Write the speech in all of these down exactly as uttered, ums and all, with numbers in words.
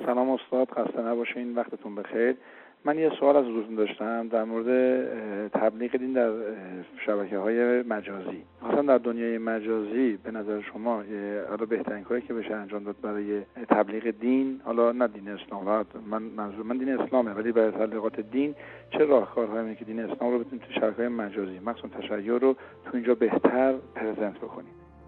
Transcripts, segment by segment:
سلام استاد، خسته نباشین، وقتتون بخیر. من یه سوال از حضورتون داشتم در مورد تبلیغ دین در شبکه‌های مجازی. مثلا در دنیای مجازی به نظر شما حالا بهترین کاری که بشه انجام داد برای تبلیغ دین، حالا نه دین اسلام، من منظور من دین اسلامه، ولی برای تبلیغات دین چه راهکارهایی که دین اسلام رو بتونیم تو شبکه‌های مجازی مخصوصا تشیع رو تو اینجا بهتر پرزنت بکنیم؟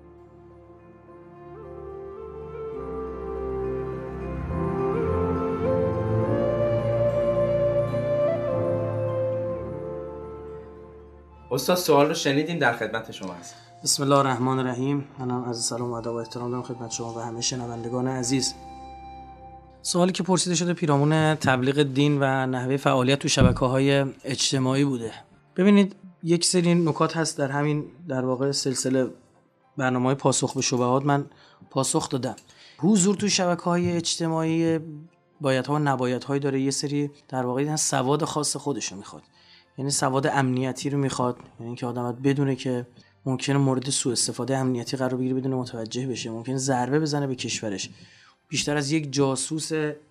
استاد سوال رو شنیدیم، در خدمت شما هستم. بسم الله الرحمن الرحیم. منم از سلام و ادب و احترام دارم خدمت شما و همه شنوندگان عزیز. سوالی که پرسیده شده پیرامون تبلیغ دین و نحوه فعالیت تو شبکه‌های اجتماعی بوده. ببینید یک سری نکات هست در همین در واقع سلسله برنامه‌های پاسخ به شبهات من پاسخ دادم. حضور تو شبکه‌های اجتماعی بایدها و نبایدهایی داره، یه سری در واقع سواد خاص خودشو میخواد. یعنی سواد امنیتی رو میخواد، یعنی اینکه آدم باید بدونه که ممکنه مورد سوء استفاده امنیتی قرار بگیره بدون متوجه بشه، ممکنه ضربه بزنه به کشورش، بیشتر از یک جاسوس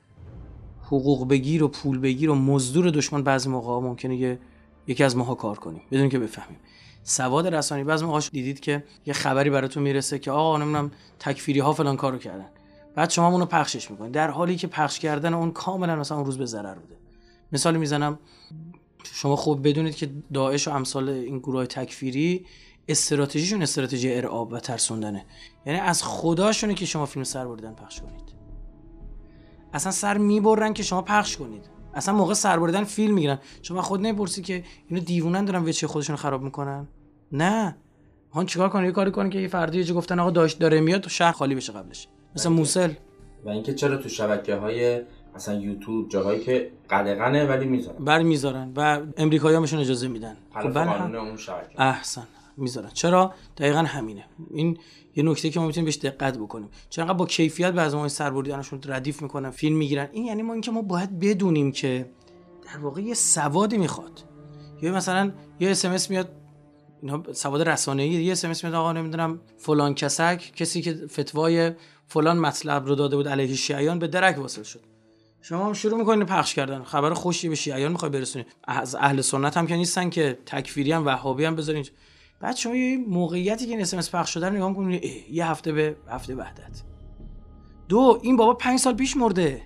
حقوق بگیر و پول بگیر و مزدور دشمن بعضی موقعا ممکنه یه یکی از ماها کار کنیم بدون که بفهمیم. سواد رسانی بعضی موقعا دیدید که یه خبری براتون میرسه که آقا نمیدونم تکفیری ها فلان کارو کردن، بعد شما اونو پخشش میکنید در حالی که پخش کردن اون کاملا مثلا اون روز به ضرر بوده. مثال میزنم، شما خوب بدونید که داعش و امثال این گروهای تکفیری استراتژیشون استراتژی ارعاب و ترسوندنه. یعنی از خداشونه که شما فیلم سر بردن پخش کنید، اصلا سر میبرن که شما پخش کنید، اصلا موقع سر بردن فیلم میگیرن. شما خود نمیپرسی که اینو دیوونن دارن وچه خودشون خراب میکنن؟ نه، هان چیکار کنن؟ یه کاری کنن که یه فردی یه جا گفتن آقا داعش داره میاد تو شهر خالی بشه قبلش، مثلا موصل. و اینکه چرا تو شبکه‌های مثلا یوتیوب جاهایی که قلقنه ولی میذارن بر میذارن و امریکایی‌ها بهشون اجازه میدن، خب قانون اون شبکه احسن میذارن. چرا؟ دقیقاً همینه. این یه نکته که ما میتونیم بهش دقت بکنیم. چرا با کیفیت بعضی ما سربردیانشون ردیف میکنن، فیلم میگیرن. این یعنی ما اینکه ما باید بدونیم که در واقع یه سوادی میخواد. یا مثلا یه اس ام اس میاد، اینا سواد رسانه‌ای، یه اس ام اس میاد آقا نمیدونم فلان کسک کسی که فتوای فلان مطلب رو داده بود علیه شیعیان به درک واصل شد. شما هم شروع میکنید پخش کردن خبر خوشی به شیعیان میخوای برسونید. از اهل سنت هم که نیستن که تکفیری هم وهابی هم بذارین. بعد شما یه موقعیتی که این اس ام اس پخش شده رو نگاه میکنید، یه هفته به هفته وحدت. دو، این بابا پنج سال پیش مرده،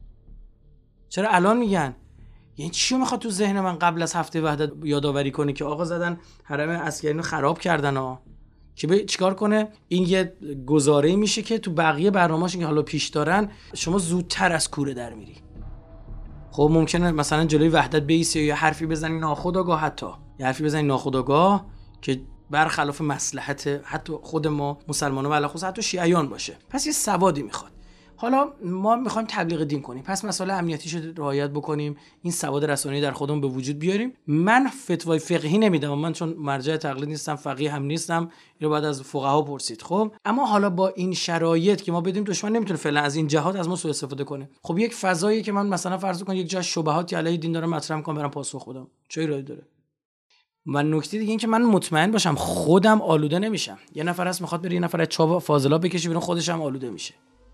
چرا الان میگن؟ یعنی چی میخواد تو ذهن من قبل از هفته وحدت یادآوری کنه که آقا زدن حرم عسکری رو خراب کردن ها، که به چیکار کنه؟ این یه گزاره‌ای میشه که تو بقیه برنامه‌اش که حالا پیش دارن شما زودتر از کوره در میری. خب ممکنه مثلا جلوی وحدت بیسی یا حرفی بزنی ناخودآگاه، حتی یه حرفی بزنی ناخودآگاه که برخلاف مصلحت حتی خود ما مسلمان‌ها و علاوه حتی شیعیان باشه. پس یه سوادی میخواد. حالا ما میخوایم تبلیغ دین کنیم، پس مسائل امنیتیش رو رعایت بکنیم، این سواد رسانه‌ای در خودمون به وجود بیاریم. من فتوای فقهی نمیدم، من چون مرجع تقلید نیستم، فقیه هم نیستم، اینو بعد از فقها پرسید. خب اما حالا با این شرایط که ما بدیم دشمن نمیتونه فعلا از این جهات از ما سوء استفاده کنه. خب یک فضایی که من مثلا فرض کن یک جا شبهاتی علیه دین دارم مطرح می‌کنم برام پاسخ بدم، چه ایرادی داره؟ و نکته دیگه این که من مطمئن باشم خودم آلوده نمیشم. یه نفر هست میخواد بره یه نفر از چاب فاضلاب بکشه بیرون، خودش هم آلوده میشه.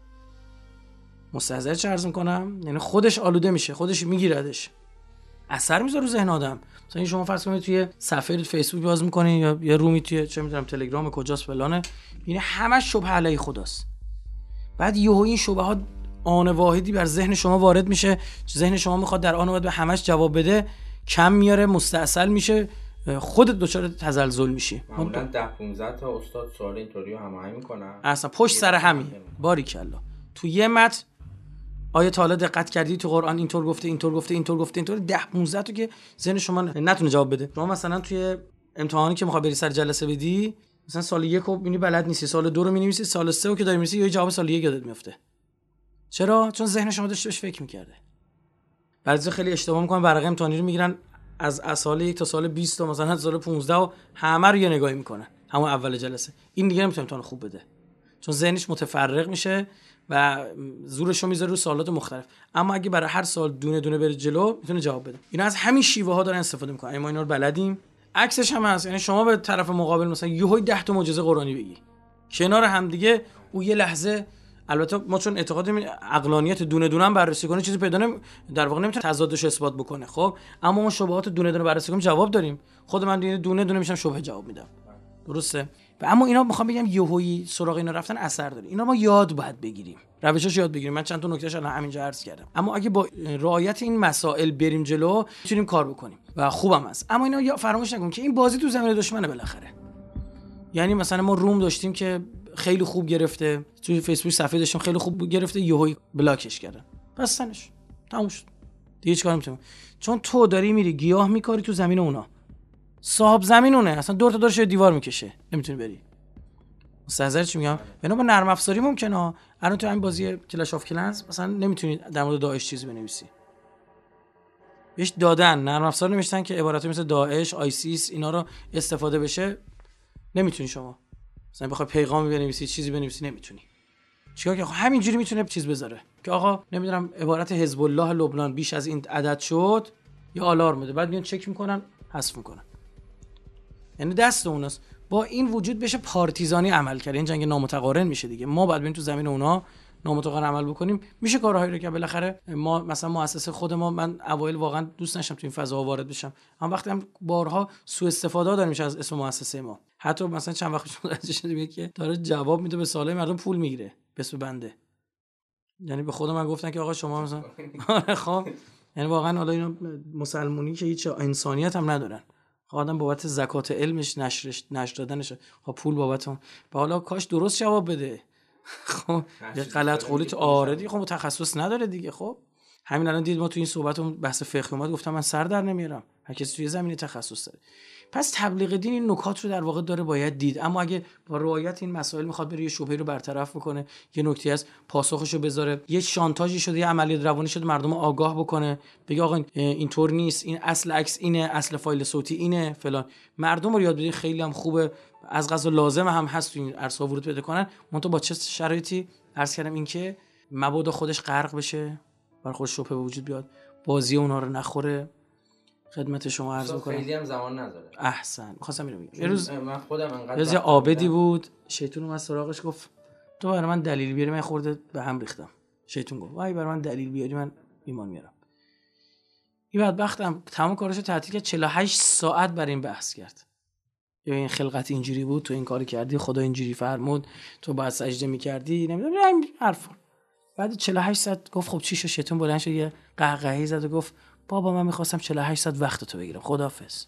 مستحضر چه عرض میکنم؟ یعنی خودش آلوده میشه، خودش میگیردش، اثر میذاره رو ذهن آدم. مثلا شما فرض کنید توی صفحه فیسبوک باز میکنین یا یه رومی توی چه میدونم تلگرام کجاست فلانه، یعنی همش شبهه علیه خداست. بعد یهو این شبهات آن واحدی بر ذهن شما وارد میشه، ذهن شما میخواد در آن واحد به همش جواب بده، کم میاره، مستعسل میشه، خودت دچار تزلزل میشی. معمولا ده پانزده تا استاد سوال اینطوری رو هماهنگ میکنن، اصلا پشت سر همین. باریکلا. تو یه متن آیه تعالی دقت کردی تو قرآن اینطور گفته اینطور گفته اینطور گفته اینطور ده پانزده تا که ذهن شما نتونه جواب بده. شما مثلا توی امتحانی که میخوای بری سر جلسه بدی، مثلا سال یک رو میبینی بلد نیستی، سال دو رو می‌نویسی، سال سه رو که داری می‌نویسی یه جواب سال یک یادت میفته. چرا؟ چون ذهن شما داشته بهش فکر می‌کرده. بعضی خیلی اشتباه می‌کنن، ورقه امتحانی رو میگیرن از سال یک تا سال بیست تا مثلا سال پانزده و همه رو یه نگاهی می‌کنن همون اول جلسه. این دیگه نمی‌تونه امتحان خوب بده، چون ذهنش متفرق میشه و زورش رو میذاره رو سوالات مختلف. اما اگه برای هر سال دونه دونه بره جلو میتونه جواب بده. اینا از همین شیوه ها دارن استفاده میکنن. ما اینا رو بلدیم. عکسش هم هست، یعنی شما به طرف مقابل مثلا یهو ده تا معجزه قرآنی بگی کنار هم دیگه، او یه لحظه البته ما چون اعتقاد داریم عقلانیت دونه دونه هم بررسی کنه چیزی پیدا نمی در واقع نمیتونه تضادش اثبات بکنه. خب اما ما شبهات دونه دونه بررسی کنیم جواب داریم. خود من دونه دونه میشم شبهه جواب میدم. درسته؟ و اما اینا میخوام بگم یهویی سراغ اینا رفتن اثر داره. اینا ما یاد باید بگیریم. روشش یاد بگیریم. من چند تا نکتهش الان همینجا عرض کردم. اما اگه با رعایت این مسائل بریم جلو میتونیم کار بکنیم و خوبم هست. اما اینا یا فراموش نکنیم که این بازی تو زمین دشمنه بالاخره. یعنی مثلا ما روم داشتیم که خیلی خوب گرفته، توی فیسبوک صفحه داشتیم خیلی خوب گرفته، یهویی بلاکش کردن. بستنش. تموم شد. دیگه چیکار میتونیم؟ چون تو داری میری گیاه میکاری تو زمین اونا. صاحب زمینونه، اصلا دور تا دورش دیوار میکشه، نمیتونی بری. مستحضر چی میگم؟ بنا با نرم افزاری ممکنه الان تو این بازی کلاش آف کلنز مثلا نمیتونی در مورد داعش چیزی بنویسی. بهش دادن نرم افزار نمیشتن که عبارتی مثل داعش، آیسیس اینا رو استفاده بشه، نمیتونی شما. مثلا بخوای پیغامی بنویسی، چیزی بنویسی نمیتونی. چیکار که همینجوری میتونه چیز بذاره که آقا نمیدونم عبارت حزب الله لبنان بیش از این عدد شد یا آلارم بده، بعد میان چک میکنن، حذف میکنن. یعنی دست اوناست. با این وجود بشه پارتیزانی عمل کرد، این جنگ نامتقارن میشه دیگه. ما بعد بریم تو زمین اونا نامتقارن عمل بکنیم، میشه کارهایی رو که بالاخره ما مثلا مؤسسه خود ما، من اوایل واقعا دوست نشم تو این فضا وارد بشم، اما وقتی هم بارها سوء استفاده داره میشه از اسم مؤسسه ما. حتی مثلا چند وقت پیش متوجه شدیم که داره جواب میده به سوالای مردم، پول میگیره به اسم بنده. یعنی به خود من گفتن که آقا شما مثلا آره خب یعنی واقعا حالا اینا مسلمونی که هیچ انسانیت هم ندارن. خب آدم بابت زکات علمش نشرش نشر دادنش خب پول بابت اون، و حالا کاش درست جواب بده. خب یه غلط قولی تو آره دیگه، خب تخصص نداره دیگه. خب همین الان دید ما تو این صحبتمون بحث فقه اومد، گفتم من سر در نمیارم، هر کسی توی زمینه تخصص داره. پس تبلیغ دین این نکات رو در واقع داره باید دید، اما اگه با رعایت این مسائل میخواد بره یه شبهه رو برطرف بکنه، یه نکته از پاسخشو بذاره، یه شانتاژی شده، یه عملیات روانی شده، مردم آگاه بکنه، بگه آقا اینطور نیست، این اصل عکس اینه، اصل فایل صوتی اینه فلان، مردم رو یاد بده. خیلی هم خوبه، از قضا لازم هم هست تو این عرصه ورود پیدا کنن. منتها با چه شرایطی؟ عرض کردم این که مبادا خودش غرق بشه، بر خودش شبهه به وجود بیاد، بازی اونها رو نخوره. خدمت شما عرض می‌کنم خیلی هم زمان نداره. احسن. می‌خواستم اینو بگم. یه روز من خودم انقدر یه عابدی بود، شیطون اومد سراغش گفت تو برای من دلیل بیاری، من خورده به هم ریختم. شیطون گفت وای برای من دلیل بیاری من ایمان میارم. این بدبختم تمام کاراشو تعطیل کرد، چهل و هشت ساعت برای این بحث کرد. یا این خلقت اینجوری بود، تو این کارو کردی، خدا اینجوری فرمود، تو باید سجده می‌کردی، نمیدونم این حرفا. بعد چهل و هشت ساعت گفت خب چی شد؟ شیطون بلند شد یه قهقهی زد و گفت بابا من می‌خواستم چهل و هشت ساعت وقتتو بگیرم، خداحافظ.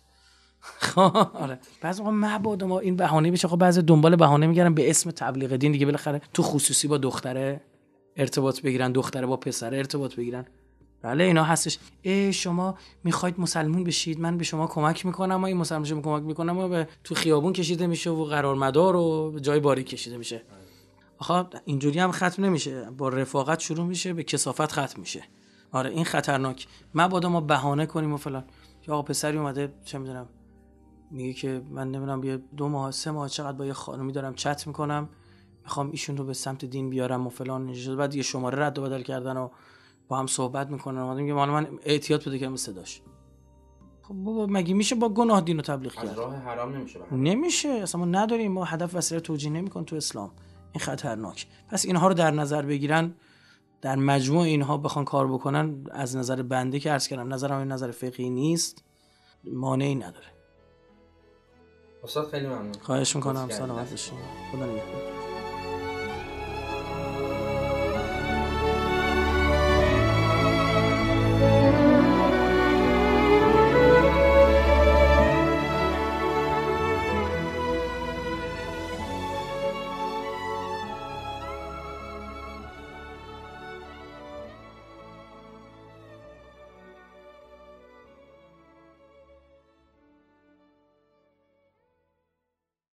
آره بعضی موقع مبادا ما این بهانه بشه. خب بعضی دنبال بهانه میگردن به اسم تبلیغ دین دیگه، بالاخره تو خصوصی با دختره ارتباط بگیرن، دختره با پسره ارتباط بگیرن. بله اینا هستش. ای شما میخواید مسلمون بشید، من به شما کمک میکنم، ما این مسلمان شما کمک میکنم، و به تو خیابون کشیده میشه و قرار مدار و جای باری کشیده میشه. آخه اینجوری هم ختم نمیشه، با رفاقت شروع میشه به کثافت ختم میشه. آره این خطرناک. مبادا ما بهانه کنیم و فلان. یا آقا پسری اومده چه میدونم میگه که من نمیدونم بیا دو ماه سه ماه چقدر با یه خانمی دارم چت میکنم، میخوام ایشون رو به سمت دین بیارم و فلان، بعد یه شماره رد و بدل کردن و با هم صحبت میکنن. اومدم میگه مال من احتیاط بده که صداش. خب بابا مگه میشه با گناه دین رو تبلیغ کرد؟ از راه حرام نمیشه بحرام. نمیشه اصلا، ما نداریم، ما هدف وسیله توجیه نمیکن تو اسلام. این خطرناک. پس اینها رو در نظر بگیرن، در مجموع اینها بخوان کار بکنن، از نظر بنده که عرض کردم نظرم این نظر فقهی نیست، مانعی نداره. استاد خیلی ممنون. خواهش میکنم. سلامت باشین. خدا نگهدار.